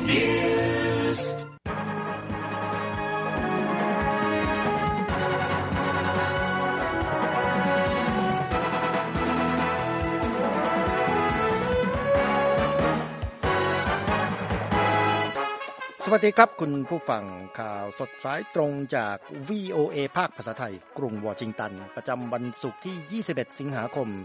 News สวัสดีครับคุณผู้ฟังข่าวสดสายตรงจาก VOA ภาคภาษาไทยกรุงวอชิงตันประจำวันศุกร์ที่21สิงหาคม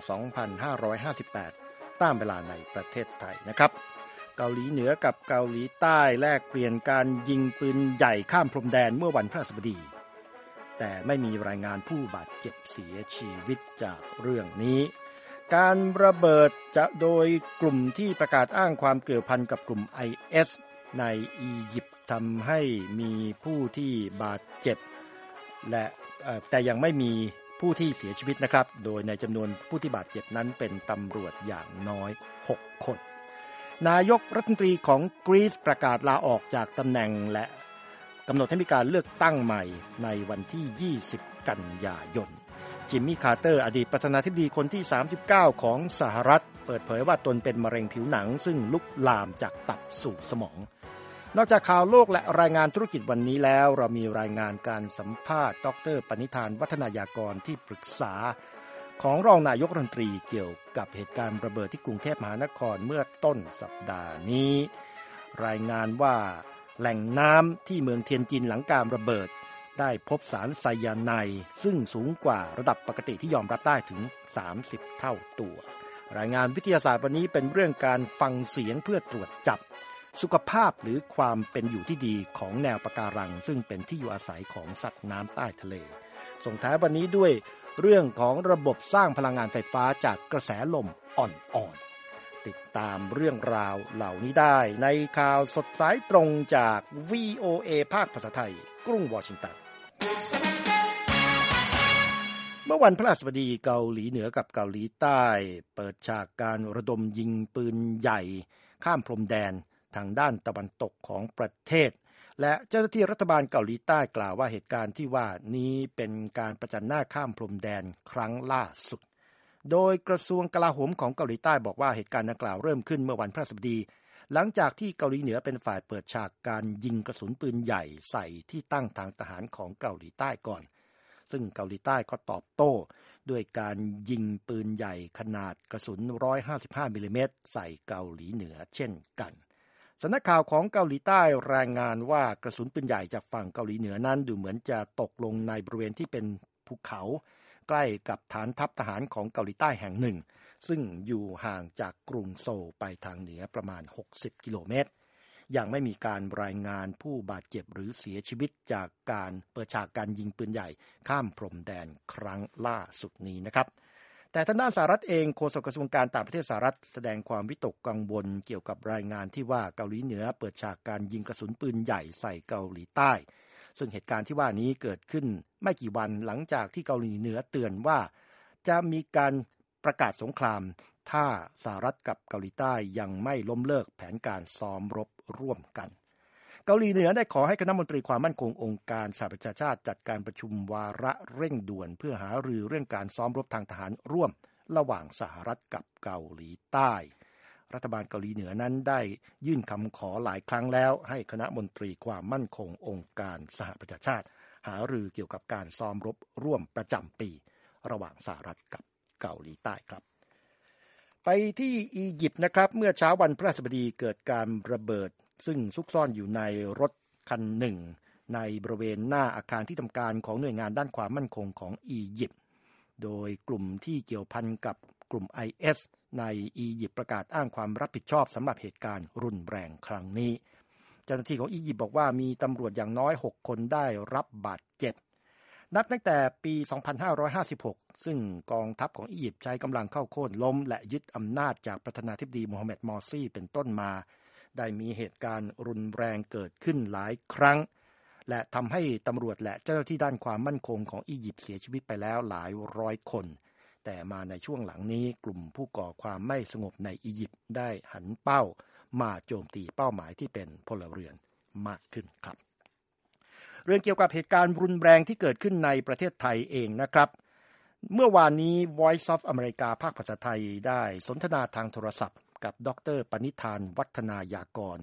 2558ตามเวลาในประเทศไทยนะครับเกาหลีเหนือกับเกาหลีใต้แลกเปลี่ยนการยิงปืนใหญ่ข้ามพรมแดนเมื่อวันพฤหัสบดีแต่ไม่มีรายงานผู้บาดเจ็บเสียชีวิตจากเรื่องนี้การระเบิดจะโดยกลุ่มที่ประกาศอ้างความเกี่ยวพันกับกลุ่ม ISในอียิปต์ทำให้มีผู้ที่บาดเจ็บและแต่ยังไม่มีผู้ที่เสียชีวิตนะครับโดยในจำนวนผู้ที่บาดเจ็บนั้นเป็นตำรวจอย่างน้อย6คนนายกรัฐมนตรีของกรีซประกาศลาออกจากตำแหน่งและกำหนดให้มีการเลือกตั้งใหม่ในวันที่20กันยายนจิมมี่คาร์เตอร์อดีตประธานาธิบดีคนที่39ของสหรัฐเปิดเผยว่าตนเป็นมะเร็งผิวหนังซึ่งลุกลามจากตับสู่สมองนอกจากข่าวโลกและรายงานธุรกิจวันนี้แล้วเรามีรายงานการสัมภาษณ์ดร.ปณิธานวัฒนายากรที่ปรึกษาของรองนายกรัฐมนตรีเกี่ยวกับเหตุการณ์ระเบิดที่กรุงเทพมหานครเมื่อต้นสัปดาห์นี้รายงานว่าแหล่งน้ำที่เมืองเทียนจินหลังการระเบิดได้พบสารไซยาไนด์ซึ่งสูงกว่าระดับปกติที่ยอมรับได้ถึง30เท่าตัวรายงานวิทยาศาสตร์วันนี้เป็นเรื่องการฟังเสียงเพื่อตรวจจับสุขภาพหรือความเป็นอยู่ที่ดีของแนวปะการังซึ่งเป็นที่อยู่อาศัยของสัตว์น้ำใต้ทะเลส่งท้ายวันนี้ด้วยเรื่องของระบบสร้างพลังงานไฟฟ้าจากกระแสลมอ่อนๆติดตามเรื่องราวเหล่านี้ได้ในข่าวสดสายตรงจาก VOA ภาคภาษาไทยกรุงวอชิงตันเมื่อวันพฤหัสบดีเกาหลีเหนือกับเกาหลีใต้เปิดฉากการระดมยิงปืนใหญ่ข้ามพรมแดนทางด้านตะวันตกของประเทศและเจ้าหน้าที่รัฐบาลเกาหลีใต้กล่าวว่าเหตุการณ์ที่ว่านี้เป็นการประจันหน้าข้ามพรมแดนครั้งล่าสุดโดยกระทรวงกลาโหมของเกาหลีใต้บอกว่าเหตุการณ์ดังกล่าวเริ่มขึ้นเมื่อวันพฤหัสบดีหลังจากที่เกาหลีเหนือเป็นฝ่ายเปิดฉากการยิงกระสุนปืนใหญ่ใส่ที่ตั้งทางทหารของเกาหลีใต้ก่อนซึ่งเกาหลีใต้ก็ตอบโต้ด้วยการยิงปืนใหญ่ขนาดกระสุน155มิลลิเมตรใส่เกาหลีเหนือเช่นกันสำนักข่าวของเกาหลีใต้รายงานว่ากระสุนปืนใหญ่จากฝั่งเกาหลีเหนือนั้นดูเหมือนจะตกลงในบริเวณที่เป็นภูเขาใกล้กับฐานทัพทหารของเกาหลีใต้แห่งหนึ่งซึ่งอยู่ห่างจากกรุงโซลไปทางเหนือประมาณ60กิโลเมตรยังไม่มีการรายงานผู้บาดเจ็บหรือเสียชีวิตจากการเปิดฉากการยิงปืนใหญ่ข้ามพรมแดนครั้งล่าสุดนี้นะครับแต่ทางด้านสหรัฐเองโฆษกกระทรวงการต่างประเทศสหรัฐแสดงความวิตกกังวลเกี่ยวกับรายงานที่ว่าเกาหลีเหนือเปิดฉากการยิงกระสุนปืนใหญ่ใส่เกาหลีใต้ซึ่งเหตุการณ์ที่ว่านี้เกิดขึ้นไม่กี่วันหลังจากที่เกาหลีเหนือเตือนว่าจะมีการประกาศสงครามถ้าสหรัฐกับเกาหลีใต้ยังไม่ล้มเลิกแผนการซ้อมรบร่วมกันเกาหลีเหนือได้ขอให้คณะมนตรีความมั่นคงองค์การสหประชาชาติจัดการประชุมวาระเร่งด่วนเพื่อหารือเรื่องการซ้อมรบทางทหารร่วมระหว่างสหรัฐกับเกาหลีใต้รัฐบาลเกาหลีเหนือนั้นได้ยื่นคำขอหลายครั้งแล้วให้คณะมนตรีความมั่นคงองค์การสหประชาชาติหารือเกี่ยวกับการซ้อมรบร่วมประจำปีระหว่างสหรัฐกับเกาหลีใต้ครับไปที่อียิปต์นะครับเมื่อเช้าวันพฤหัสบดีเกิดการระเบิดซึ่งซุกซ่อนอยู่ในรถคันหนึ่งในบริเวณหน้าอาคารที่ทำการของหน่วยงานด้านความมั่นคงของอียิปต์โดยกลุ่มที่เกี่ยวพันกับกลุ่ม IS ในอียิปต์ประกาศอ้างความรับผิดชอบสำหรับเหตุการณ์รุนแรงครั้งนี้เจ้าหน้าที่ของอียิปต์บอกว่ามีตำรวจอย่างน้อย6คนได้รับบาดเจ็บนับตั้งแต่ปี 2556 ซึ่งกองทัพของอียิปต์ใช้กำลังเข้าโค่นล้มและยึดอำนาจจากประธานาธิบดีโมฮัมเหม็ด มอร์ซีเป็นต้นมาได้มีเหตุการณ์รุนแรงเกิดขึ้นหลายครั้งและทำให้ตำรวจและเจ้าหน้าที่ด้านความมั่นคงของอียิปต์เสียชีวิตไปแล้วหลายร้อยคนแต่มาในช่วงหลังนี้กลุ่มผู้ก่อความไม่สงบในอียิปต์ได้หันเป้ามาโจมตีเป้าหมายที่เป็นพลเรือนมากขึ้นครับเรื่องเกี่ยวกับเหตุการณ์รุนแรงที่เกิดขึ้นในประเทศไทยเองนะครับเมื่อวานนี้ Voice of America ภาคภาษาไทยได้สนทนาทางโทรศัพท์กับดร.ปณิธานวัฒนายากร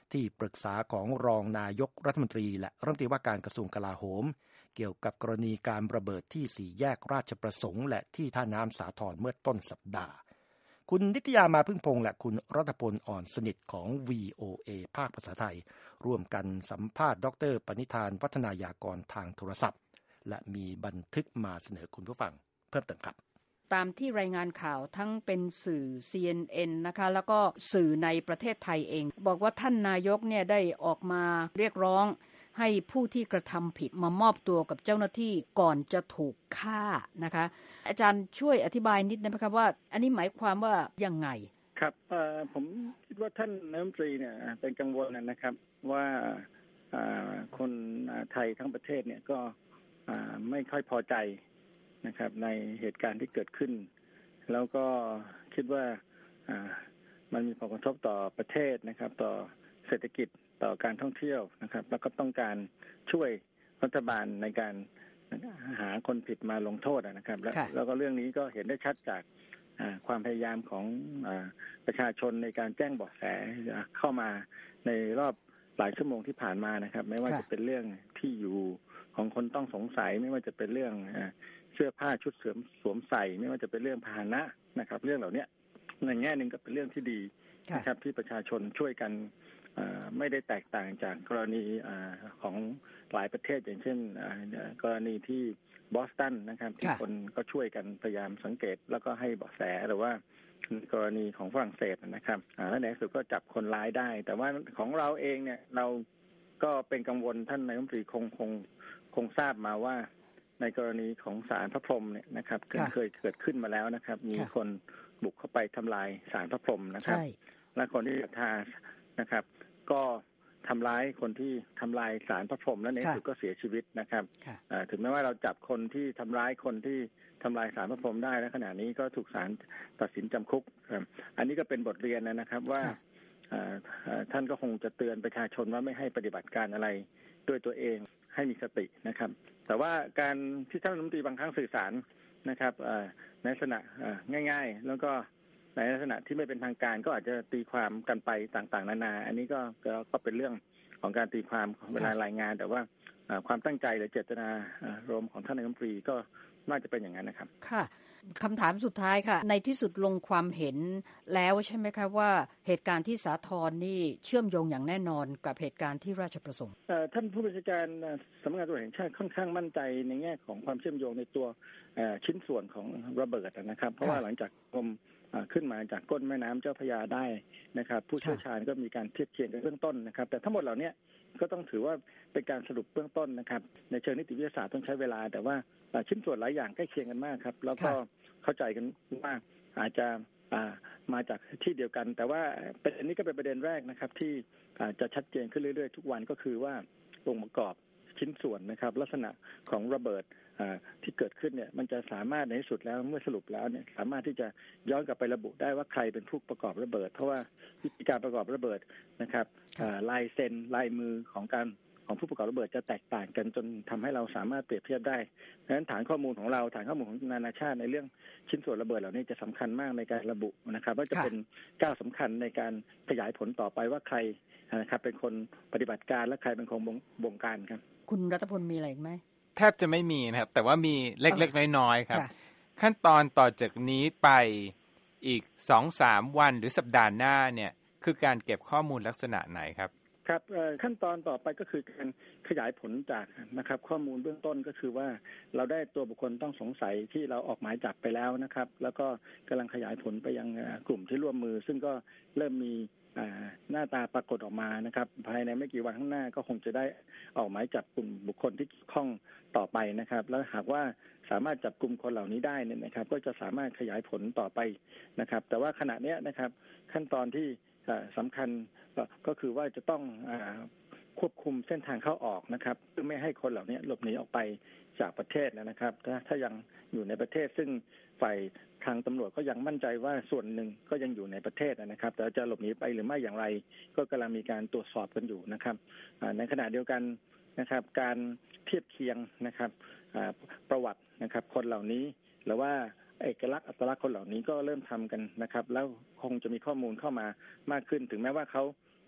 ที่ปรึกษาของรองนายกรัฐมนตรีและรัฐมนตรีว่าการกระทรวงกลาโหมเกี่ยวกับกรณีการระเบิดที่สี่แยกราชประสงค์และที่ท่าน้ำสาทรเมื่อต้นสัปดาห์คุณนิตยามาพึ่งพงษ์และคุณรัตพลอ่อนสนิทของ VOA ภาคภาษาไทยร่วมกันสัมภาษณ์ดร.ปณิธานวัฒนายากรทางโทรศัพท์และมีบันทึกมาเสนอคุณผู้ฟังเพิ่มเติมครับตามที่รายงานข่าวทั้งเป็นสื่อ CNN นะคะแล้วก็สื่อในประเทศไทยเองบอกว่าท่านนายกเนี่ยได้ออกมาเรียกร้องให้ผู้ที่กระทำผิดมามอบตัวกับเจ้าหน้าที่ก่อนจะถูกฆ่านะคะอาจารย์ช่วยอธิบายนิดนะครับว่าอันนี้หมายความว่ายังไงครับผมคิดว่าท่านนายกรัฐมนตรีเนี่ยเป็นกังวลนะครับว่าคนไทยทั้งประเทศเนี่ยก็ไม่ค่อยพอใจนะครับในเหตุการณ์ที่เกิดขึ้นแล้วก็คิดว่ามันมีผลกระทบต่อประเทศนะครับต่อเศรษฐกิจต่อการท่องเที่ยวนะครับแล้วก็ต้องการช่วยรัฐบาลในการหาคนผิดมาลงโทษนะครับแล้วก็เรื่องนี้ก็เห็นได้ชัดจากความพยายามของประชาชนในการแจ้งเบาะแสเข้ามาในรอบหลายชั่วโมงที่ผ่านมานะครับไม่ว่าจะเป็นเรื่องที่อยู่ของคนต้องสงสัยไม่ว่าจะเป็นเรื่องเสื้อผ้าชุดสวมใส่ไม่ว่าจะเป็นเรื่องพาหนะนะครับเรื่องเหล่านี้ในแง่นึงก็เป็นเรื่องที่ดีนะครับที่ประชาชนช่วยกันไม่ได้แตกต่างจากกรณีของหลายประเทศอย่างเช่นกรณีที่บอสตันนะครับที่คนก็ช่วยกันพยายามสังเกตแล้วก็ให้เบาะแสหรือว่ากรณีของฝรั่งเศสนะครับแล้วในที่สุดก็จับคนร้ายได้แต่ว่าของเราเองเนี่ยเราก็เป็นกังวลท่านนายกรัฐมนตรีคงทราบมาว่าในกรณีของศาลพระพรหมเนี่ยนะครับเคยเกิดขึ้นมาแล้วนะครับมีคนบุกเข้าไปทำลายศาลพระพรหมนะครับและคนที่ศรัทธานะครับก็ทำร้ายคนที่ทำลายศาลพระพรหมและในที่สุดก็เสียชีวิตนะครับถึงแม้ว่าเราจับคนที่ทำร้ายคนที่ทำลายศาลพระพรหมได้และขณะนี้ก็ถูกศาลตัดสินจำคุกอันนี้ก็เป็นบทเรียนนะครับว่าท่านก็คงจะเตือนประชาชนว่าไม่ให้ปฏิบัติการอะไรด้วยตัวเองให้มีสตินะครับแต่ว่าการที่ท่านรัฐมนตรีบางครั้งสื่อสารนะครับในลักษณะง่ายๆแล้วก็ในลักษณะที่ไม่เป็นทางการก็อาจจะตีความกันไปต่างๆนานาอันนี้ก็เป็นเรื่องของการตีความเวลารายงานแต่ว่าความตั้งใจหรือเจตนารมณ์ของท่านนายกรัฐมนตรีก็น่าจะเป็นอย่างนั้นนะครับค่ะคำถามสุดท้ายค่ะในที่สุดลงความเห็นแล้วใช่ไหมคะว่าเหตุการณ์ที่สาทรนี่เชื่อมโยงอย่างแน่นอนกับเหตุการณ์ที่ราชประสงค์ท่านผู้บัญชาการสำนักงานตำรวจแห่งชาติค่อนข้างมั่นใจในแง่ของความเชื่อมโยงในตัวชิ้นส่วนของระเบิดนะครับเพราะว่าหลังจากขึ้นมาจากก้นแม่น้ำเจ้าพระยาได้นะครับผู้เชี่ยวชาญก็มีการเทียบเคียงกันเบื้องต้นนะครับแต่ทั้งหมดเหล่านี้ก็ต้องถือว่าเป็นการสรุปเบื้องต้นนะครับในเชิงนิติวิทยาศาสตร์ต้องใช้เวลาแต่ว่าชิ้นส่วนหลายอย่างใกล้เคียงกันมากครับแล้วก็เข้าใจกันว่าอาจจะมาจากที่เดียวกันแต่ว่าประเด็นนี้ก็เป็นประเด็นแรกนะครับที่จะชัดเจนขึ้นเรื่อยๆทุกวันก็คือว่าองค์ประกอบชิ้นส่วนนะครับลักษณะของระเบิดที่เกิดขึ้นเนี่ยมันจะสามารถในที่สุดแล้วเมื่อสรุปแล้วเนี่ยสามารถที่จะย้อนกลับไประบุได้ว่าใครเป็นผู้ประกอบระเบิดเพราะว่าวิธีการประกอบระเบิดนะครับลายเซ็นลายมือของผู้ประกอบระเบิดจะแตกต่างกันจนทำให้เราสามารถเปรียบเทียบได้ดังนั้นฐานข้อมูลของเราฐานข้อมูลของนานาชาติในเรื่องชิ้นส่วนระเบิดเหล่านี้จะสำคัญมากในการระบุนะครับว่าจะเป็นก้าวสำคัญในการขยายผลต่อไปว่าใครนะครับเป็นคนปฏิบัติการและใครเป็นคนบงการครับคุณรัตพลมีอะไรไหมแทบจะไม่มีนะครับแต่ว่ามีเล็กๆน้อยๆครับขั้นตอนต่อจากนี้ไปอีก 2-3 วันหรือสัปดาห์หน้าเนี่ยคือการเก็บข้อมูลลักษณะไหนครับครับขั้นตอนต่อไปก็คือการขยายผลจากนะครับข้อมูลเบื้องต้นก็คือว่าเราได้ตัวบุคคลต้องสงสัยที่เราออกหมายจับไปแล้วนะครับแล้วก็กำลังขยายผลไปยังกลุ่มที่ร่วมมือซึ่งก็เริ่มมีหน้าตาปรากฏออกมานะครับภายในไม่กี่วันข้างหน้าก็คงจะได้ออกหมายจับกลุ่มบุคคลที่เกี่ยวข้องต่อไปนะครับแล้วหากว่าสามารถจับกลุ่มคนเหล่านี้ได้เนี่ยนะครับก็จะสามารถขยายผลต่อไปนะครับแต่ว่าขณะนี้นะครับขั้นตอนที่สำคัญก็คือว่าจะต้องควบคุมเส้นทางเข้าออกนะครับเพื่อไม่ให้คนเหล่านี้หลบหนีออกไปจากประเทศนะครับถ้ายังอยู่ในประเทศซึ่งฝ่ายทางตำรวจก็ยังมั่นใจว่าส่วนหนึ่งก็ยังอยู่ในประเทศนะครับแต่จะหลบหนีไปหรือไม่อย่างไรก็กำลังมีการตรวจสอบกันอยู่นะครับในขณะเดียวกันนะครับการเทียบเคียงนะครับประวัตินะครับคนเหล่านี้หรือว่าเอกลักษณ์อัตลักษณ์คนเหล่านี้ก็เริ่มทำกันนะครับแล้วคงจะมีข้อมูลเข้ามามากขึ้นถึงแม้ว่าเขา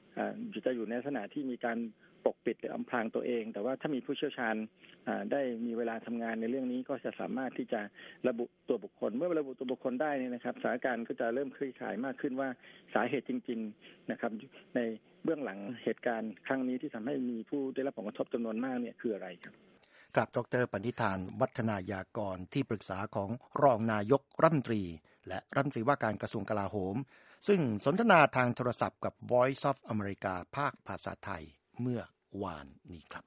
จะอยู่ในลักษณะที่มีการปกปิดหรืออำพรางตัวเองแต่ว่าถ้ามีผู้เชี่ยวชาญได้มีเวลาทำงานในเรื่องนี้ก็จะสามารถที่จะระบุตัวบุคคลเมื่อระบุตัวบุคคลได้นี่นะครับสถานการณ์ก็จะเริ่มคลี่คลายมากขึ้นว่าสาเหตุจริงๆนะครับในเบื้องหลังเหตุการณ์ครั้งนี้ที่ทำให้มีผู้ได้รับผลกระทบจำนวนมากเนี่ยคืออะไรครับครับดร.ปณิธานวัฒนายากรที่ปรึกษาของรองนายกรัฐมนตรีและรัฐมนตรีว่าการกระทรวงกลาโหมซึ่งสนทนาทางโทรศัพท์กับ Voice of America ภาคภาษาไทยเมื่อวานนี้ครับ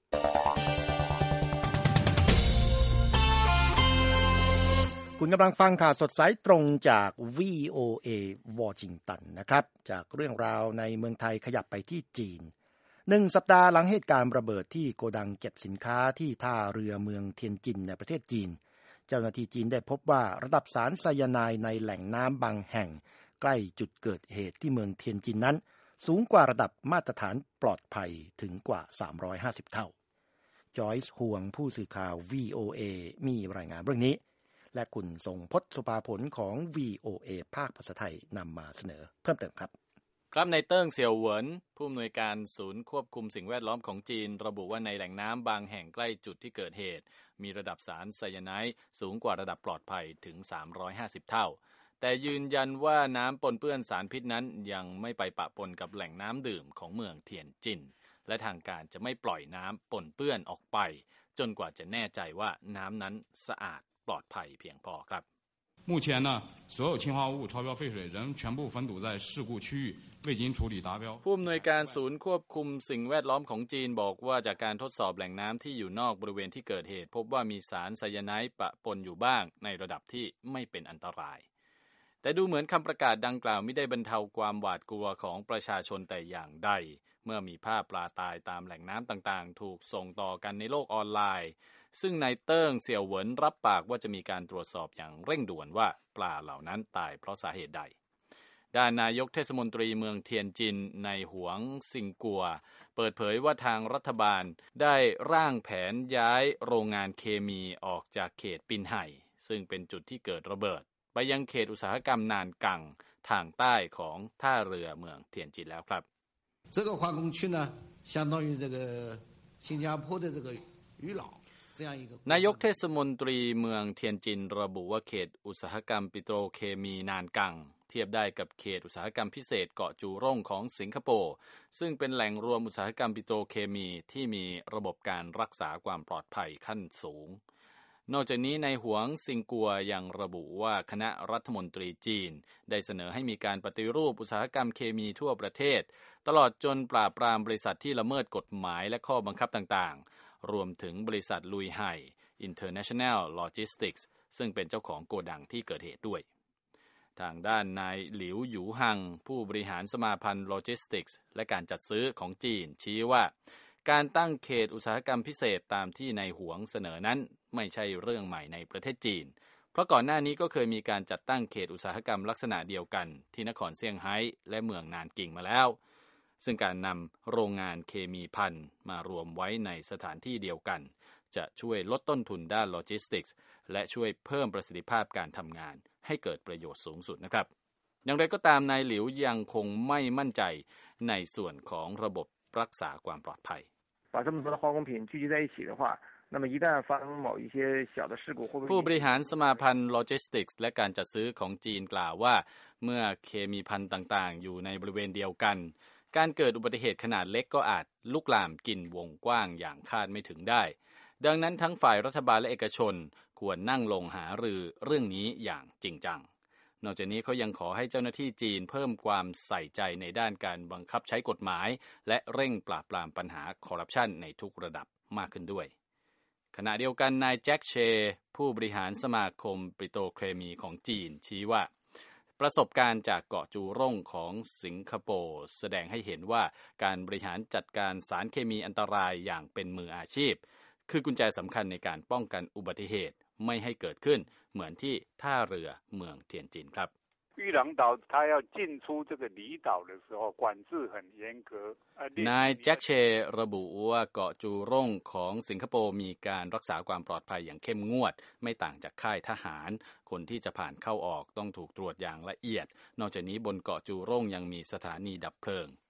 คุณกำลังฟังข่าวสดสายตรงจาก VOA วอชิงตันนะครับจากเรื่องราวในเมืองไทยขยับไปที่จีน1 สัปดาห์หลังเหตุการณ์ระเบิดที่โกดังเก็บสินค้าที่ท่าเรือเมืองเทียนจินในประเทศจีนเจ้าหน้าที่จีนได้พบว่าระดับสารไซยาไนด์ในแหล่งน้ำบางแห่งใกล้จุดเกิดเหตุที่เมืองเทียนจินนั้นสูงกว่าระดับมาตรฐานปลอดภัยถึงกว่า350เท่าจอยส์ห่วงผู้สื่อข่าว VOA มีรายงานเรื่องนี้และคุณทรงพจน์ สุภาผลของ VOA ภาคภาษาไทยนำมาเสนอเพิ่มเติมครับครับนายเติ้งเสี่ยวเหวินผู้อำนวยการศูนย์ควบคุมสิ่งแวดล้อมของจีนระบุว่าในแหล่งน้ำบางแห่งใกล้จุดที่เกิดเหตุมีระดับสารไซยาไนด์สูงกว่าระดับปลอดภัยถึง350เท่าแต่ยืนยันว่าน้ำปนเปื้อนสารพิษนั้นยังไม่ไปปะปนกับแหล่งน้ำดื่มของเมืองเทียนจินและทางการจะไม่ปล่อยน้ำปนเปื้อนออกไปจนกว่าจะแน่ใจว่าน้ำนั้นสะอาดปลอดภัยเพียงพอครับ目前呢，所有氰化物超标废水仍全部分堵在事故区域，未经处理达标。 ผู้อำนวยการศูนย์ควบคุมสิ่งแวดล้อมของจีนบอกว่าจากการทดสอบแหล่งน้ำที่อยู่นอกบริเวณที่เกิดเหตุพบว่ามีสารไซยาไนด์ปะปนอยู่บ้างในระดับที่ไม่เป็นอันตรายแต่ดูเหมือนคำประกาศดังกล่าวไม่ได้บรรเทาความหวาดกลัวของประชาชนแต่อย่างใดเมื่อมีภาพปลาตายตามแหล่งน้ำต่างๆถูกส่งต่อกันในโลกออนไลน์ซึ่งนายเติ้งเสี่ยวเหวินรับปากว่าจะมีการตรวจสอบอย่างเร่งด่วนว่าปลาเหล่านั้นตายเพราะสาเหตุใดด้านนายกเทศมนตรีเมืองเทียนจินในหวงซิงกัวเปิดเผยว่าทางรัฐบาลได้ร่างแผนย้ายโรงงานเคมีออกจากเขตปินไห่ซึ่งเป็นจุดที่เกิดระเบิดไปยังเขตอุตสาหกรรมนานกังทางใต้ของท่าเรือเมืองเทียนจินแล้วครับ这个化工区呢相当于这个新加坡的这个渔老นายกเทศมนตรีเมืองเทียนจินระบุว่าเขตอุตสาหกรรมปิโตรเคมีนานกังเทียบได้กับเขตอุตสาหกรรมพิเศษเกาะจูร่งของสิงคโปร์ซึ่งเป็นแหล่งรวมอุตสาหกรรมปิโตรเคมีที่มีระบบการรักษาความปลอดภัยขั้นสูงนอกจากนี้ในหวงซิงกัวยังระบุว่าคณะรัฐมนตรีจีนได้เสนอให้มีการปฏิรูปอุตสาหกรรมเคมีทั่วประเทศตลอดจนปราบปรามบริษัทที่ละเมิดกฎหมายและข้อบังคับต่างๆรวมถึงบริษัทลุยไห่ International Logistics ซึ่งเป็นเจ้าของโกดังที่เกิดเหตุด้วยทางด้านนายหลิวหยูฮังผู้บริหารสมาพันธ์โลจิสติกส์และการจัดซื้อของจีนชี้ว่าการตั้งเขตอุตสาหกรรมพิเศษตามที่นายหวงเสนอนั้นไม่ใช่เรื่องใหม่ในประเทศจีนเพราะก่อนหน้านี้ก็เคยมีการจัดตั้งเขตอุตสาหกรรมลักษณะเดียวกันที่นครเซี่ยงไฮ้และเมืองนานกิงมาแล้วซึ่งการนำโรงงานเคมีภัณฑ์มารวมไว้ในสถานที่เดียวกันจะช่วยลดต้นทุนด้านโลจิสติกส์และช่วยเพิ่มประสิทธิภาพการทำงานให้เกิดประโยชน์สูงสุดนะครับอย่างไรก็ตามนายหลิวยังคงไม่มั่นใจในส่วนของระบบรักษาความปลอดภัย把这么多的化工品聚集在一起的话那么一旦发生某一些小的事故会不会ผู้บริหารสมาพันธ์โลจิสติกส์และการจัดซื้อของจีนกล่าวว่าเมื่อเคมีภัณฑ์ต่างๆอยู่ในบริเวณเดียวกันการเกิดอุบัติเหตุขนาดเล็กก็อาจลุกลามกินวงกว้างอย่างคาดไม่ถึงได้ดังนั้นทั้งฝ่ายรัฐบาลและเอกชนควรนั่งลงหารือเรื่องนี้อย่างจริงจังนอกจากนี้เขายังขอให้เจ้าหน้าที่จีนเพิ่มความใส่ใจในด้านการบังคับใช้กฎหมายและเร่งปราบปรามปัญหาคอร์รัปชันในทุกระดับมากขึ้นด้วยขณะเดียวกันนายแจ็คเชผู้บริหารสมาคมปิโตรเคมีของจีนชี้ว่าประสบการณ์จากเกาะจูร่งของสิงคโปร์แสดงให้เห็นว่าการบริหารจัดการสารเคมีอันตรายอย่างเป็นมืออาชีพคือกุญแจสำคัญในการป้องกันอุบัติเหตุไม่ให้เกิดขึ้นเหมือนที่ท่าเรือเมืองเทียนจินครับ玉郎岛它要进出这个离岛的时候管制很严格นายแจ็คเชระบุว่าเกาะจูร่งของสิงคโปร์มีการรักษาความปลอดภัยอย่างเข้มงวดไม่ต่างจากค่ายทหารคนที่จะผ่านเข้าออกต้องถูกตรวจอย่างละเอียดนอกจากนี้บนเกาะจูร่งยังมีสถานีดับเพลิง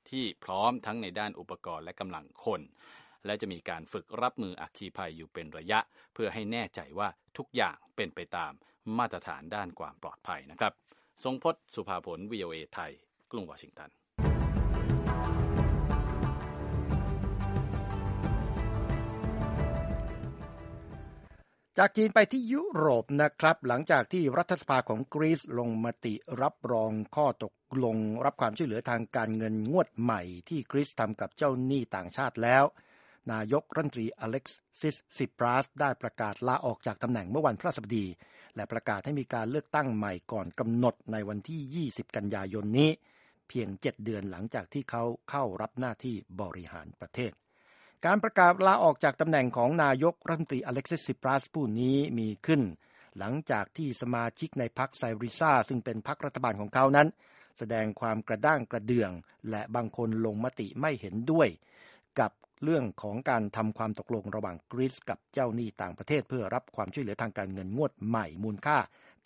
ที่พร้อมทั้งในด้านอุปกรณ์และกำลังคนและจะมีการฝึกรับมืออัคคีภัยอยู่เป็นระยะเพื่อให้แน่ใจว่าทุกอย่างเป็นไปตามมาตรฐานด้านความปลอดภัยนะครับทรงพจน์ สุภาผล VOA ไทยกรุงวอชิงตันจากจีนไปที่ยุโรปนะครับหลังจากที่รัฐสภาของกรีซลงมติรับรองข้อตกลงรับความช่วยเหลือทางการเงินงวดใหม่ที่กรีซทำกับเจ้าหนี้ต่างชาติแล้วนายกรัฐมนตรีอเล็กซิส ซิปรัสได้ประกาศลาออกจากตำแหน่งเมื่อวันพฤหัสบดีและประกาศให้มีการเลือกตั้งใหม่ก่อนกำหนดในวันที่20กันยายนนี้เพียง7เดือนหลังจากที่เขาเข้ารับหน้าที่บริหารประเทศการประกาศลาออกจากตำแหน่งของนายกรัฐมนตรีอเล็กซิส ซิปรัสผู้นี้มีขึ้นหลังจากที่สมาชิกในพรรคไซริซาซึ่งเป็นพรรครัฐบาลของเขานั้นแสดงความกระด้างกระเดื่องและบางคนลงมติไม่เห็นด้วยกับเรื่องของการทำความตกลงระหว่างกรีซกับเจ้าหนี้ต่างประเทศเพื่อรับความช่วยเหลือทางการเงินงวดใหม่มูลค่า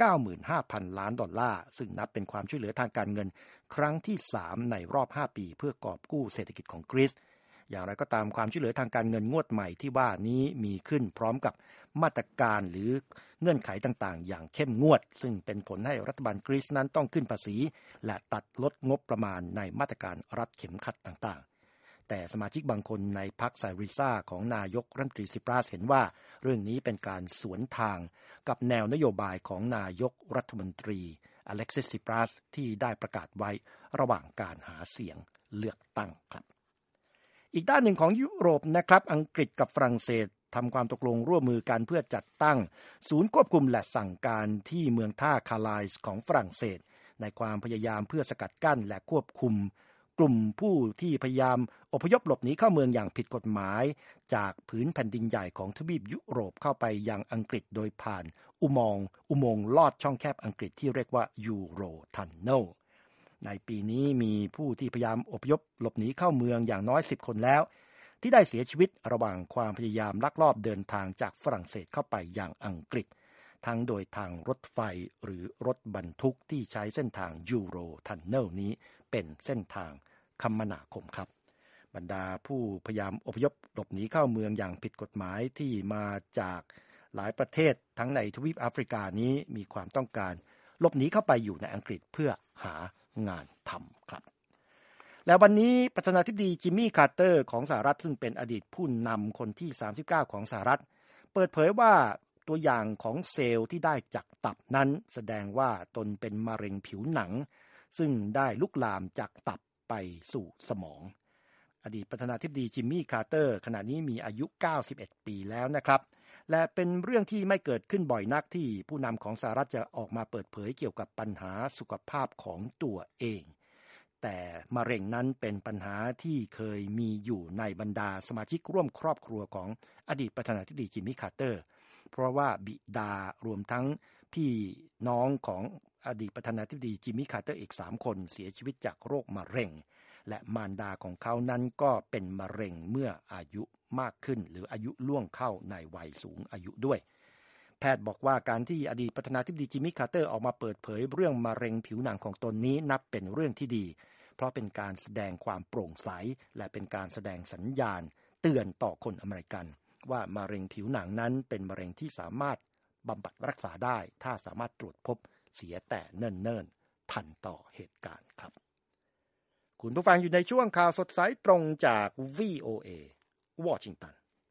95,000 ล้านดอลลาร์ซึ่งนับเป็นความช่วยเหลือทางการเงินครั้งที่3ในรอบ5ปีเพื่อกอบกู้เศรษฐกิจของกรีซอย่างไรก็ตามความช่วยเหลือทางการเงินงวดใหม่ที่ว่านี้มีขึ้นพร้อมกับมาตรการหรือเงื่อนไขต่างๆอย่างเข้มงวดซึ่งเป็นผลให้รัฐบาลกรีซนั้นต้องขึ้นภาษีและตัดลดงบประมาณในมาตรการรัดเข็มขัดต่างๆแต่สมาชิกบางคนในพรรคไซริซาของนายกรัฐมนตรีซิปรัสเห็นว่าเรื่องนี้เป็นการสวนทางกับแนวนโยบายของนายกรัฐมนตรีอเล็กซิส ซิปรัสที่ได้ประกาศไว้ระหว่างการหาเสียงเลือกตั้งครับอีกด้านหนึ่งของยุโรปนะครับอังกฤษกับฝรั่งเศสทำความตกลงร่วมมือกันเพื่อจัดตั้งศูนย์ควบคุมและสั่งการที่เมืองท่าคาไลส์ของฝรั่งเศสในความพยายามเพื่อสกัดกั้นและควบคุมกลุ่มผู้ที่พยายามอพยพหลบหนีเข้าเมืองอย่างผิดกฎหมายจากผืนแผ่นดินใหญ่ของทวีปยุโรปเข้าไปยังอังกฤษโดยผ่านอุโมงค์ลอดช่องแคบอังกฤษที่เรียกว่ายูโรทันเนลในปีนี้มีผู้ที่พยายามอพยพหลบหนีเข้าเมืองอย่างน้อย10คนแล้วที่ได้เสียชีวิตระหว่างความพยายามลักลอบเดินทางจากฝรั่งเศสเข้าไปยังอังกฤษทั้งโดยทางรถไฟหรือรถบรรทุกที่ใช้เส้นทางยูโรทันเนลนี้เป็นเส้นทางคมนาคมครับบรรดาผู้พยายามอพยพหลบหนีเข้าเมืองอย่างผิดกฎหมายที่มาจากหลายประเทศทั้งในทวีปแอฟริกานี้มีความต้องการหลบหนีเข้าไปอยู่ในอังกฤษเพื่อหางานทำครับและวันนี้ประธานาธิบดีจิมมี่คาร์เตอร์ของสหรัฐซึ่งเป็นอดีตผู้นำคนที่39ของสหรัฐเปิดเผยว่าตัวอย่างของเซลล์ที่ได้จากตับนั้นแสดงว่าตนเป็นมะเร็งผิวหนังซึ่งได้ลุกลามจากตับไปสู่สมองอดีตประธานาธิบดีจิมมี่คาร์เตอร์ขณะนี้มีอายุ91ปีแล้วนะครับและเป็นเรื่องที่ไม่เกิดขึ้นบ่อยนักที่ผู้นำของสหรัฐจะออกมาเปิดเผยเกี่ยวกับปัญหาสุขภาพของตัวเองแต่มะเร็งนั้นเป็นปัญหาที่เคยมีอยู่ในบรรดาสมาชิกร่วมครอบครัวของอดีตประธานาธิบดีจิมมี่คาร์เตอร์เพราะว่าบิดารวมทั้งพี่น้องของอดีตประธานาธิบดีจิมมี่คาร์เตอร์อีก3คนเสียชีวิตจากโรคมะเร็งและมารดาของเขานั้นก็เป็นมะเร็งเมื่ออายุมากขึ้นหรืออายุล่วงเข้าในวัยสูงอายุด้วยแพทย์บอกว่าการที่อดีตประธานาธิบดีจิมมี่คาร์เตอร์ออกมาเปิดเผยเรื่องมะเร็งผิวหนังของตนนี้นับเป็นเรื่องที่ดีเพราะเป็นการแสดงความโปร่งใสและเป็นการแสดงสัญญาณเตือนต่อคนอเมริกันว่ามะเร็งผิวหนังนั้นเป็นมะเร็งที่สามารถบำบัดรักษาได้ถ้าสามารถตรวจพบเสียแต่เนิ่นๆทันต่อเหตุการณ์ครับคุณผู้ฟังอยู่ในช่วงข่าวสดสายตรงจาก VOA วอชิงตัน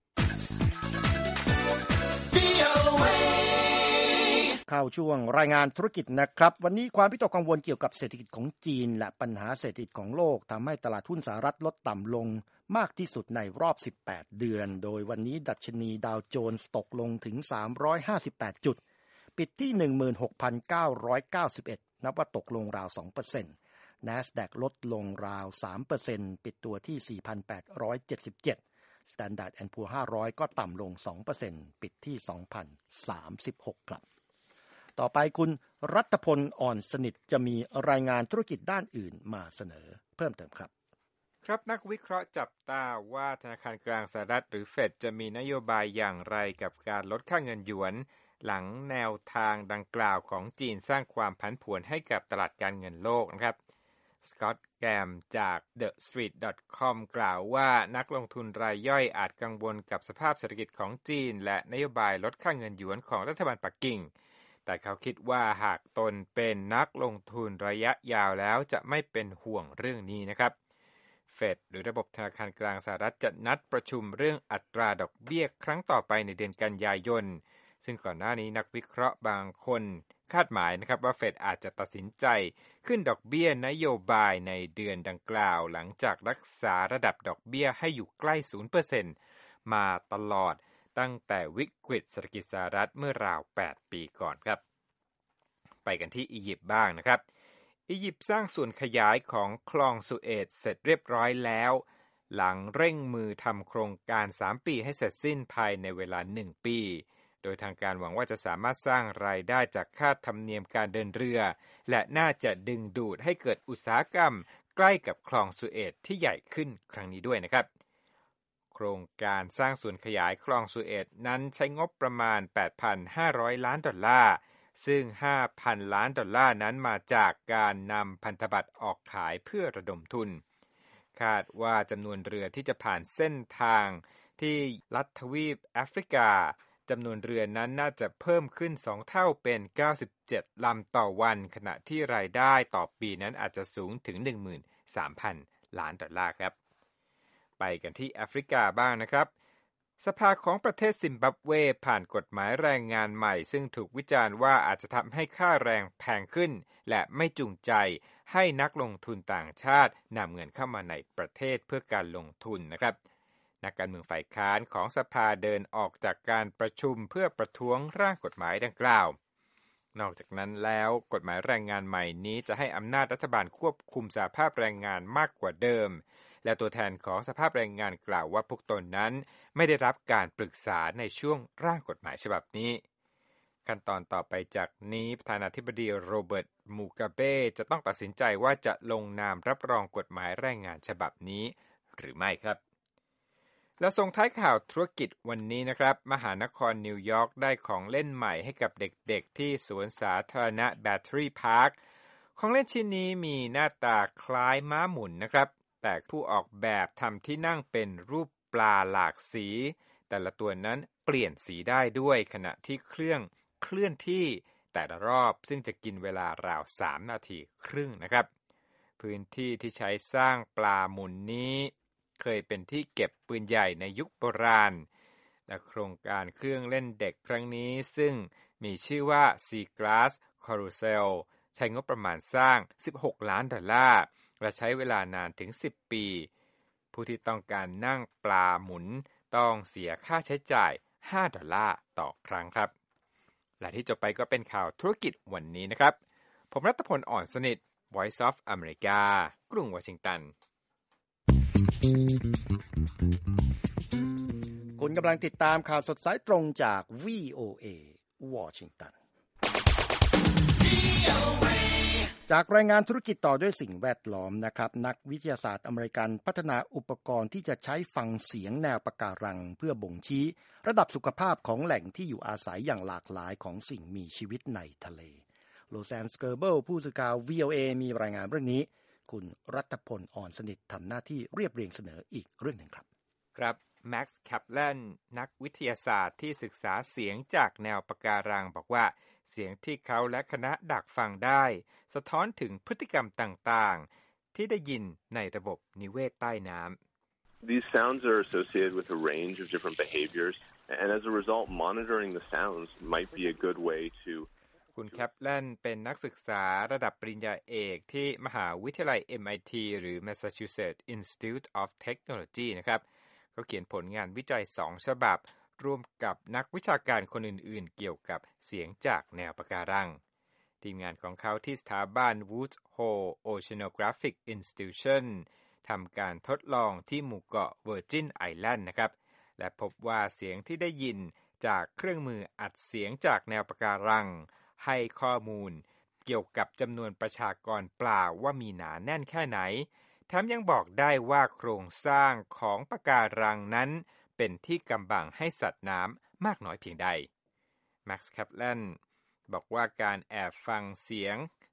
เข้าช่วงรายงานธุรกิจนะครับวันนี้ความวิตกกังวลเกี่ยวกับเศรษฐกิจของจีนและปัญหาเศรษฐกิจของโลกทำให้ตลาดหุ้นสหรัฐลดต่ำลงมากที่สุดในรอบ18เดือนโดยวันนี้ดัชนีดาวโจนส์ตกลงถึง358จุดปิดที่ 16,991 นับว่าตกลงราว 2% NASDAQ ลดลงราว 3% ปิดตัวที่ 4,877 Standard & Poor's 500 ก็ต่ำลง 2% ปิดที่ 2,036 ครับต่อไปคุณรัตพลอ่อนสนิทจะมีรายงานธุรกิจด้านอื่นมาเสนอเพิ่มเติมครับครับนักวิเคราะห์จับตาว่าธนาคารกลางสหรัฐหรือเฟดจะมีนโยบายอย่างไรกับการลดค่าเงินหยวนหลังแนวทางดังกล่าวของจีนสร้างความผันผวนให้กับตลาดการเงินโลกนะครับสกอตแกมจาก TheStreet.com กล่าวว่านักลงทุนรายย่อยอาจกังวลกับสภาพเศรษฐกิจของจีนและนโยบายลดค่าเงินหยวนของรัฐบาลปักกิ่งแต่เขาคิดว่าหากตนเป็นนักลงทุนระยะยาวแล้วจะไม่เป็นห่วงเรื่องนี้นะครับเฟดหรือระบบธนาคารกลางสหรัฐจะนัดประชุมเรื่องอัตราดอกเบี้ยครั้งต่อไปในเดือนกันยายนซึ่งก่อนหน้านี้นักวิเคราะห์บางคนคาดหมายนะครับว่าเฟดอาจจะตัดสินใจขึ้นดอกเบี้ยนโยบายในเดือนดังกล่าวหลังจากรักษาระดับดอกเบี้ยให้อยู่ใกล้ 0% มาตลอดตั้งแต่วิกฤตเศรษฐกิจสหรัฐเมื่อราว8ปีก่อนครับไปกันที่อียิปต์บ้างนะครับอียิปต์สร้างส่วนขยายของคลองสุเอซเสร็จเรียบร้อยแล้วหลังเร่งมือทำโครงการ3ปีให้เสร็จสิ้นภายในเวลา1ปีโดยทางการหวังว่าจะสามารถสร้างรายได้จากค่าธรรมเนียมการเดินเรือและน่าจะดึงดูดให้เกิดอุตสาหกรรมใกล้กับคลองสุเอซที่ใหญ่ขึ้นครั้งนี้ด้วยนะครับโครงการสร้างส่วนขยายคลองสุเอซนั้นใช้งบประมาณ 8,500 ล้านดอลลาร์ซึ่ง 5,000 ล้านดอลลาร์นั้นมาจากการนำพันธบัตรออกขายเพื่อระดมทุนคาดว่าจำนวนเรือที่จะผ่านเส้นทางที่รัฐทวีปแอฟริกาจำนวนเรือนั้นน่าจะเพิ่มขึ้น2เท่าเป็น97ลำต่อวันขณะที่รายได้ต่อปีนั้นอาจจะสูงถึง 13,000 ล้านดอลลาร์ครับไปกันที่แอฟริกาบ้างนะครับสภาของประเทศซิมบับเวผ่านกฎหมายแรงงานใหม่ซึ่งถูกวิจารณ์ว่าอาจจะทำให้ค่าแรงแพงขึ้นและไม่จูงใจให้นักลงทุนต่างชาตินำเงินเข้ามาในประเทศเพื่อการลงทุนนะครับนักการเมืองฝ่ายค้านของสภาเดินออกจากการประชุมเพื่อประท้วงร่างกฎหมายดังกล่าวนอกจากนั้นแล้วกฎหมายแรงงานใหม่นี้จะให้อำนาจรัฐบาลควบคุมสหภาพแรงงานมากกว่าเดิมและตัวแทนของสภาพแรงงานกล่าวว่าพวกตนนั้นไม่ได้รับการปรึกษาในช่วงร่างกฎหมายฉบับนี้ขั้นตอนต่อไปจากนี้ประธานาธิบดีโรเบิร์ตมูกาเบจะต้องตัดสินใจว่าจะลงนามรับรองกฎหมายแรงงานฉบับนี้หรือไม่ครับและส่งท้ายข่าวธุรกิจวันนี้นะครับมหานครนิวยอร์กได้ของเล่นใหม่ให้กับเด็กๆที่สวนสาธารณะแบตเตอรี่พาร์คของเล่นชิ้นนี้มีหน้าตาคล้ายม้าหมุนนะครับแต่ผู้ออกแบบทำที่นั่งเป็นรูปปลาหลากสีแต่ละตัวนั้นเปลี่ยนสีได้ด้วยขณะที่เครื่องเคลื่อนที่แต่ละรอบซึ่งจะกินเวลาราว3นาทีครึ่งนะครับพื้นที่ที่ใช้สร้างปลาหมุนนี้เคยเป็นที่เก็บปืนใหญ่ในยุคโบราณและโครงการเครื่องเล่นเด็กครั้งนี้ซึ่งมีชื่อว่า Seaglass Carousel ใช้งบประมาณสร้าง$16 ล้านและใช้เวลานานถึง10ปีผู้ที่ต้องการนั่งปลาหมุนต้องเสียค่าใช้จ่าย$5ต่อครั้งครับและที่จบไปก็เป็นข่าวธุรกิจวันนี้นะครับผมรัตพล อ่อนสนิท Voice of America กรุงวอชิงตันคุณกำลังติดตามข่าวสดสายตรงจาก VOA วอชิงตันจากรายงานธุรกิจต่อด้วยสิ่งแวดล้อมนะครับนักวิทยาศาสตร์อเมริกันพัฒนาอุปกรณ์ที่จะใช้ฟังเสียงแนวปะการังเพื่อบ่งชี้ระดับสุขภาพของแหล่งที่อยู่อาศัยอย่างหลากหลายของสิ่งมีชีวิตในทะเลโลแซนสเกอร์เบิลผู้สื่อข่าว VOA มีรายงานเรื่องนี้คุณรัตพล อ่อนสนิททำหน้าที่เรียบเรียงเสนออีกเรื่องหนึ่งครับครับแม็กซ์แคปแลนนักวิทยาศาสตร์ที่ศึกษาเสียงจากแนวปะการังบอกว่าเสียงที่เขาและคณะดักฟังได้สะท้อนถึงพฤติกรรมต่างๆที่ได้ยินในระบบนิเวศใต้น้ำ These sounds are associated with a range of different behaviors and as a result monitoring the sounds might be a good way to คุณแคปแลนเป็นนักศึกษาระดับปริญญาเอกที่มหาวิทยาลัย MIT หรือ Massachusetts Institute of Technology นะครับเขาเขียนผลงานวิจัย2ฉบับร่วมกับนักวิชาการคนอื่นๆเกี่ยวกับเสียงจากแนวปะการังทีมงานของเขาที่สถาบัน Woods Hole Oceanographic Institution ทำการทดลองที่หมู่เกาะ Virgin Island นะครับและพบว่าเสียงที่ได้ยินจากเครื่องมืออัดเสียงจากแนวปะการังให้ข้อมูลเกี่ยวกับจำนวนประชากรปลาว่ามีหนาแน่นแค่ไหนแถมยังบอกได้ว่าโครงสร้างของปะการังนั้นเป็นที่กำบังให้สัตว์น้ำมากน้อยเพียงใดแม็กซ์แคปแลนบอกว่าการแอบฟังเสียง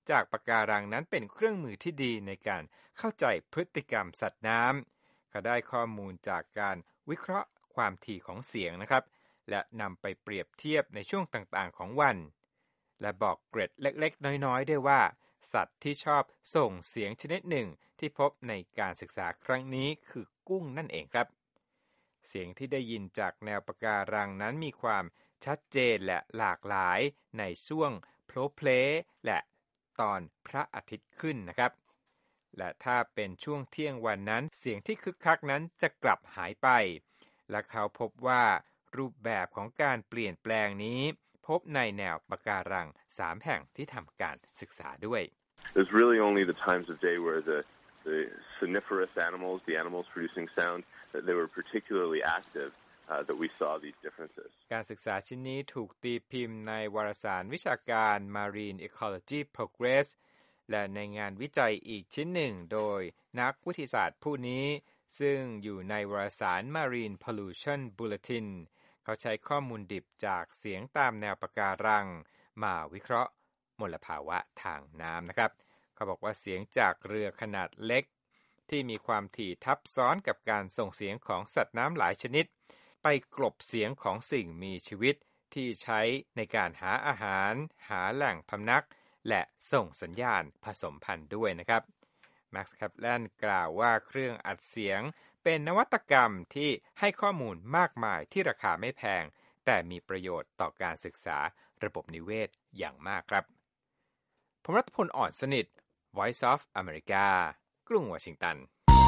จากปะการังนั้นเป็นเครื่องมือที่ดีในการเข้าใจพฤติกรรมสัตว์น้ำเขาได้ข้อมูลจากการวิเคราะห์ความถี่ของเสียงนะครับและนำไปเปรียบเทียบในช่วงต่างๆของวันและบอกเกร็ดเล็กๆน้อยๆด้วยว่าสัตว์ที่ชอบส่งเสียงชนิดหนึ่งที่พบในการศึกษาครั้งนี้คือกุ้งนั่นเองครับเสียงที่ได้ยินจากแนวปะการังนั้นมีความชัดเจนและหลากหลายในช่วงโพลเพลและตอนพระอาทิตย์ขึ้นนะครับและถ้าเป็นช่วงเที่ยงวันนั้นเสียงที่คึกคักนั้นจะกลับหายไปและเขาพบว่ารูปแบบของการเปลี่ยนแปลงนี้พบในแนวปะการัง3แห่งที่ทำการศึกษาด้วย There's really only the times of day where the soniferous animals, the animals producing sound, that they were particularly active, that we saw these differences. การศึกษาชิ้นนี้ถูกตีพิมพ์ในวารสารวิชาการ Marine Ecology Progress และในงานวิจัยอีกชิ้นหนึ่งโดยนักวิทยาศาสตร์ผู้นี้ซึ่งอยู่ในวารสาร Marine Pollution Bulletin เขาใช้ข้อมูลดิบจากเสียงตามแนวปะการังมาวิเคราะห์มลภาวะทางน้ำนะครับเขาบอกว่าเสียงจากเรือขนาดเล็กที่มีความถี่ทับซ้อนกับการส่งเสียงของสัตว์น้ำหลายชนิดไปกลบเสียงของสิ่งมีชีวิตที่ใช้ในการหาอาหารหาแหล่งพำนักและส่งสัญญาณผสมพันธุ์ด้วยนะครับแม็กซ์ แคปแลนกล่าวว่าเครื่องอัดเสียงเป็นนวัตกรรมที่ให้ข้อมูลมากมายที่ราคาไม่แพงแต่มีประโยชน์ต่อการศึกษาระบบนิเวศอย่างมากครับผมรัตพล อ่อนสนิท Voice of America กรุงวอชิงตัน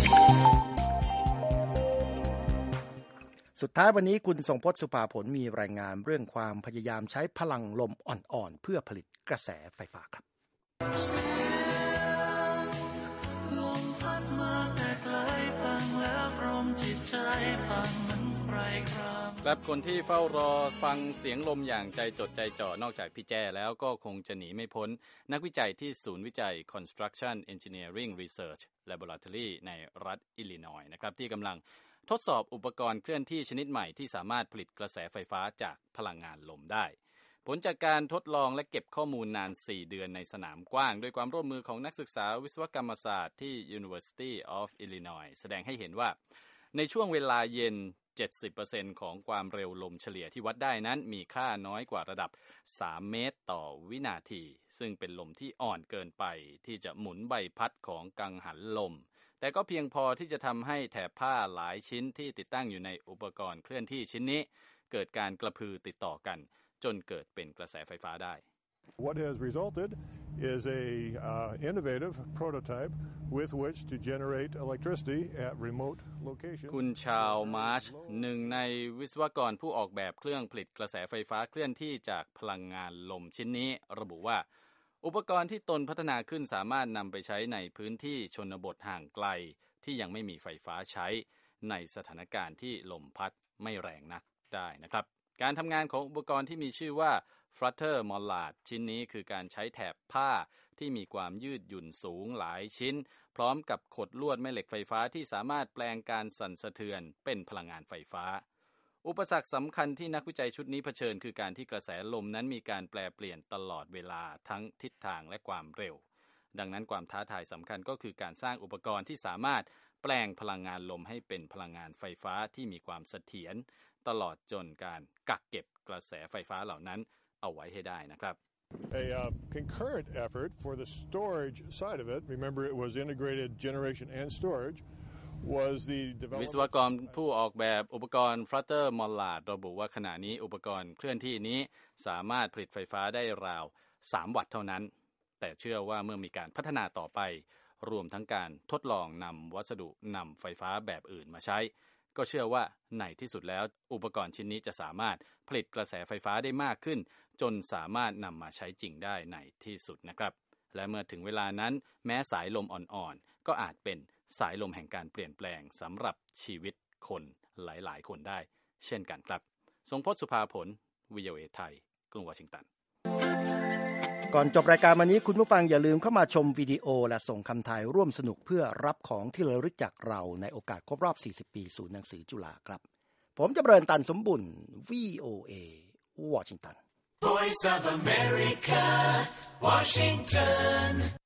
สุดท้ายวันนี้คุณทรงพจน์ สุภาผลมีรายงานเรื่องความพยายามใช้พลังลมอ่อนๆเพื่อผลิตกระแสไฟฟ้าครับลมพัดมาแต่ไกลฟังแล้วตรงจิตใจฟังเหมือนใครครับคนที่เฝ้ารอฟังเสียงลมอย่างใจจดใจจ่อนอกจากพี่แจ้แล้วก็คงจะหนีไม่พ้นนักวิจัยที่ศูนย์วิจัย Construction Engineering Research Laboratory ในรัฐอิลลินอยส์นะครับที่กำลังทดสอบอุปกรณ์เคลื่อนที่ชนิดใหม่ที่สามารถผลิตกระแสไฟฟ้าจากพลังงานลมได้ผลจากการทดลองและเก็บข้อมูลนาน4เดือนในสนามกว้างด้วยความร่วมมือของนักศึกษาวิศวกรรมศาสตร์ที่ University of Illinois แสดงให้เห็นว่าในช่วงเวลาเย็น 70% ของความเร็วลมเฉลี่ยที่วัดได้นั้นมีค่าน้อยกว่าระดับ3เมตรต่อวินาทีซึ่งเป็นลมที่อ่อนเกินไปที่จะหมุนใบพัดของกังหันลมแต่ก็เพียงพอที่จะทำให้แถบผ้าหลายชิ้นที่ติดตั้งอยู่ในอุปกรณ์เคลื่อนที่ชิ้นนี้เกิดการกระพือติดต่อกันจนเกิดเป็นกระแสไฟฟ้าได้ What has resulted is a innovative prototype with which to generate electricity at remote locations คุณชาวมาร์ชหนึ่งในวิศวกรผู้ออกแบบเครื่องผลิตกระแสไฟฟ้าเคลื่อนที่จากพลังงานลมชิ้นนี้ระบุว่าอุปกรณ์ที่ตนพัฒนาขึ้นสามารถนำไปใช้ในพื้นที่ชนบทห่างไกลที่ยังไม่มีไฟฟ้าใช้ในสถานการณ์ที่ลมพัดไม่แรงนักได้นะครับการทำงานของอุปกรณ์ที่มีชื่อว่า Flutter Mollard ชิ้นนี้คือการใช้แถบผ้าที่มีความยืดหยุ่นสูงหลายชิ้นพร้อมกับขดลวดแม่เหล็กไฟฟ้าที่สามารถแปลงการสั่นสะเทือนเป็นพลังงานไฟฟ้าอุปสรรคสำคัญที่นักวิจัยชุดนี้เผชิญคือการที่กระแสลมนั้นมีการแปรเปลี่ยนตลอดเวลาทั้งทิศทางและความเร็วดังนั้นความท้าทายสำคัญก็คือการสร้างอุปกรณ์ที่สามารถแปลงพลังงานลมให้เป็นพลังงานไฟฟ้าที่มีความเสถียรตลอดจนการกักเก็บกระแสไฟฟ้าเหล่านั้นเอาไว้ให้ได้นะครับ A concurrent effort for the storage side of it, remember it was integrated generation and storage, was the development วิศวกรผู้ออกแบบอุปกรณ์ Flutter Mollard ระบุว่าขณะนี้อุปกรณ์เคลื่อนที่นี้สามารถผลิตไฟฟ้าได้ราว3 วัตต์เท่านั้นแต่เชื่อว่าเมื่อมีการพัฒนาต่อไปรวมทั้งการทดลองนำวัสดุนำไฟฟ้าแบบอื่นมาใช้ก็เชื่อว่าในที่สุดแล้วอุปกรณ์ชิ้นนี้จะสามารถผลิตกระแสไฟฟ้าได้มากขึ้นจนสามารถนำมาใช้จริงได้ในที่สุดนะครับและเมื่อถึงเวลานั้นแม้สายลมอ่อนๆก็อาจเป็นสายลมแห่งการเปลี่ยนแปลงสำหรับชีวิตคนหลายๆคนได้เช่นกันครับทรงพจน์ สุภาผล VOA ไทยกรุงวอชิงตันก่อนจบรายการวันนี้คุณผู้ฟังอย่าลืมเข้ามาชมวิดีโอและส่งคำทายร่วมสนุกเพื่อรับของที่ระลึกจากเราในโอกาสครบรอบ40 ปีศูนย์หนังสือจุฬาครับผมจำเริญ ตันสมบุญ VOA วอชิงตัน Voice of America, Washington